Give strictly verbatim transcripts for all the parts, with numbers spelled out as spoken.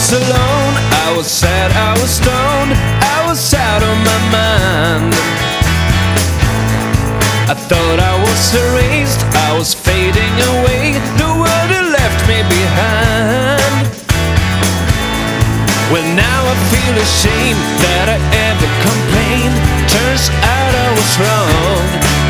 was alone, I was sad, I was stoned, I was out of my mind. I thought I was erased, I was fading away, the world had left me behind. Well, now I feel ashamed that I ever complained. Turns out I was wrong.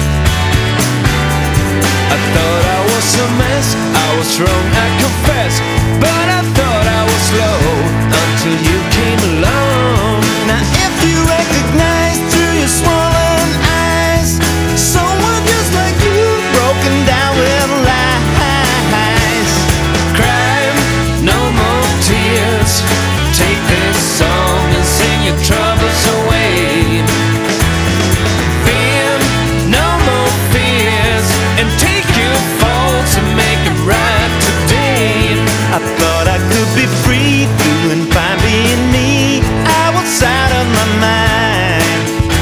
I thought I was a mess, I was wrong, I confess. But I thought I was low until you came along. Now if you recognize through your swollen eyes someone just like you, broken down with lies. Crime, no more tears. Take this song and sing your troubles away. Fear, no more fears. And take your faults and make them right today. I thought I could be free, doing fine being me. I was out of my mind.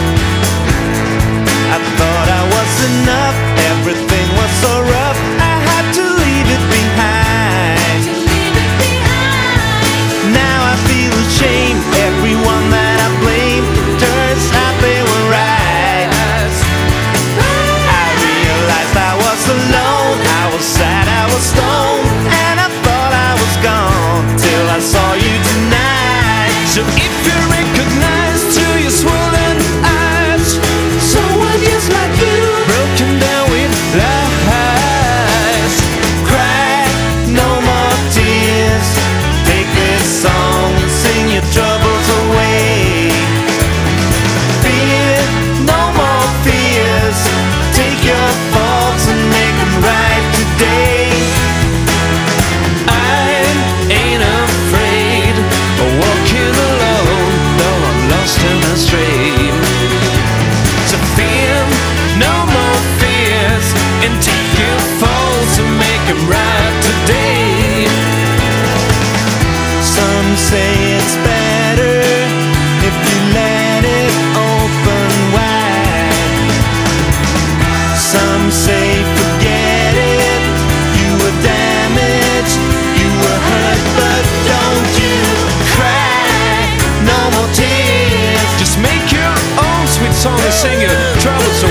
I thought I was enough, everything was so rough, I had to leave it behind. Now I feel ashamed, everyone that I blame, turns out they were right. I realized I was alone, I was sad, I was stoned, and I thought I was gone till I saw you tonight. So if you recognize through your swollen eyes someone just like you, broken down with lies. Cry, no more tears. Take this song and sing your troubles away. Fear, no more fears. Take your faults and make them right today. I ain't afraid of walking alone, though I'm lost and astray. So fear, no more fears, and take your faults and make them right today. Some say it's better if you let it open wide. Some say forget it, you were damaged, you were hurt, but don't you cry, no more tears. Just make your own sweet song and sing your troubles